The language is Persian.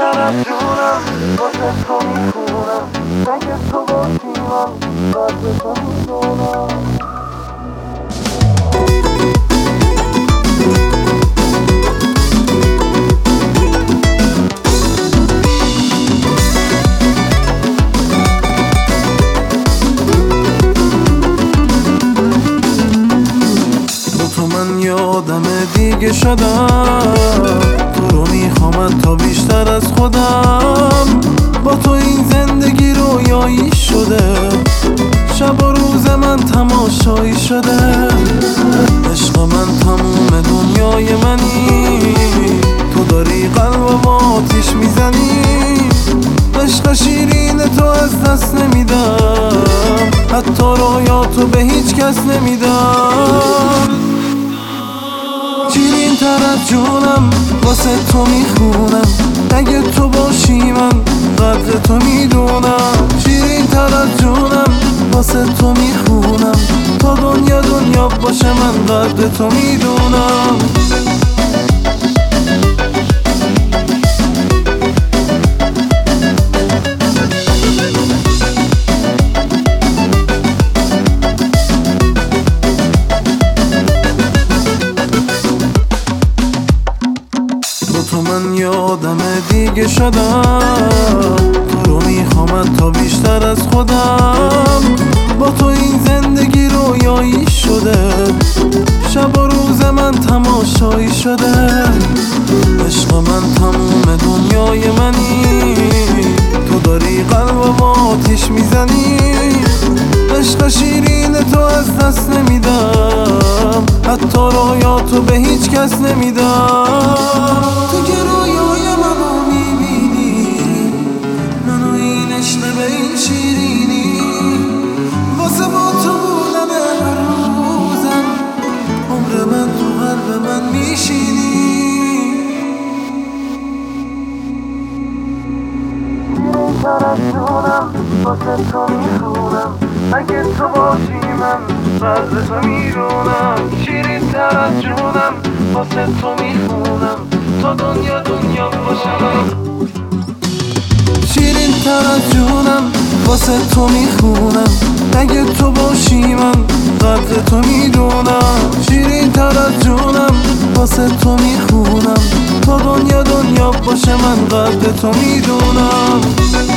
تر از جونم واسه تو میخونم، اگه تو باشی من قدر تو میدونم. آدم دیگه شدم، تو رو میخوام تا بیشتر از خودم. با تو این زندگی رویایی شده، شب و روز من تماشایی شده. عشق من تموم دنیای منی، تو داری قلبم آتیش میزنی. عشق شیرین تو از دست نمیدم، حتی رویاتو به هیچ کس نمیدم. شیرین تر از جونم واسه تو میخونم، اگه تو باشی من قدر تو میدونم. شیرین تر از جونم واسه تو میخونم، تا دنیا دنیا باشه من قدر تو میدونم. تو من یه آدم دیگه شدم، تو رو میخوام تا بیشتر از خودم. با تو این زندگی رویایی شده، شب و روز من تماشایی شده. عشق من تموم دنیای منی، تو داری قلبم آتیش میزنی. عشق شیرین تو از دست نمیدم، حتی رویاتو به هیچ کس نمیدم. تو که رویای منو میبینی، منو این عشق به این شیرینی. واسه با تو بودن هر روزم، عمر من تو قلب من میشینی. شیرین تر از جونم واسه تو میخونم، اگه تو باشی من قدر تو میدونم. شیرین تر از جونم واسه تو میخونم، تا دنیا دنیا باشه من. شیرین تر از جونم واسه تو میخونم، اگه تو باشی من قدر تو میدونم. شیرین تر از جونم واسه تو میخونم، تا دنیا دنیا باشه من قدر تو میدونم.